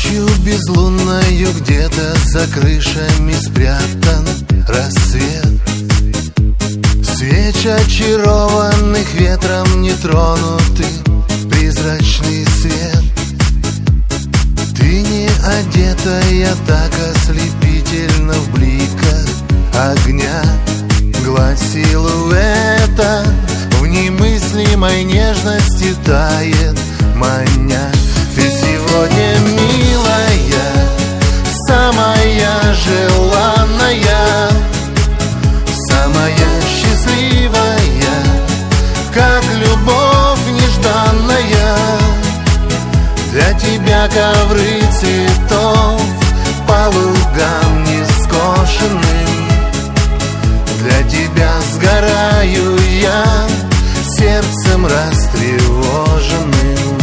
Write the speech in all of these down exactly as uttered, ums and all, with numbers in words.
Ночью безлунною где-то за крышами спрятан рассвет. Свеч очарованных ветром нетронутый призрачный свет. Ты не одетая так ослепительно в бликах огня. Гладь силуэта в немыслимой нежности тает, маня. Ты сегодня милая, самая желанная, самая счастливая, как любовь нежданная. Для тебя ковры цветов по лугам нескошенным. Для тебя сгораю я сердцем растревоженным.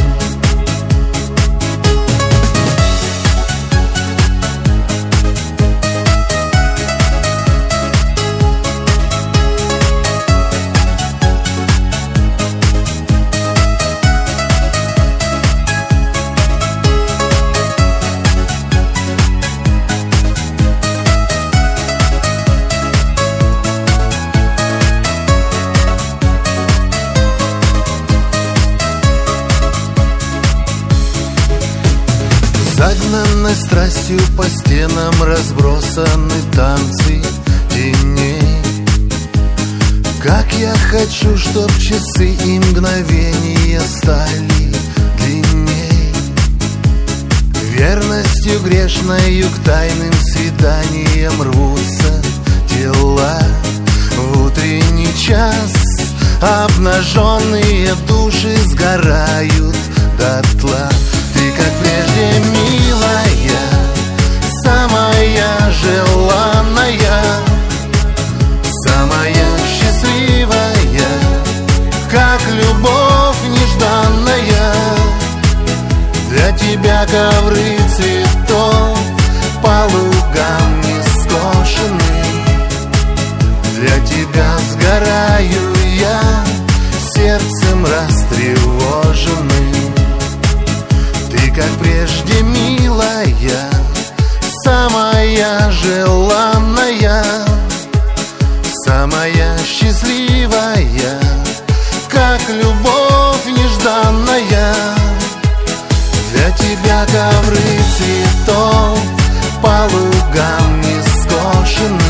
Загнанной страстью по стенам разбросаны танцы теней. Как я хочу, чтоб часы и мгновения стали длинней. Верностью грешною к тайным свиданиям рвутся тела. В утренний час обнаженные души сгорают дотла. Ты, как прежде, милая, самая желанная, самая счастливая, как любовь нежданная. Для тебя ковры цветов по лугам нескошенным. Для тебя сгораю я сердцем растревоженным. Ты, как прежде, милая, самая желанная, самая счастливая, как любовь нежданная. Для тебя ковры цветов по лугам нескошенным.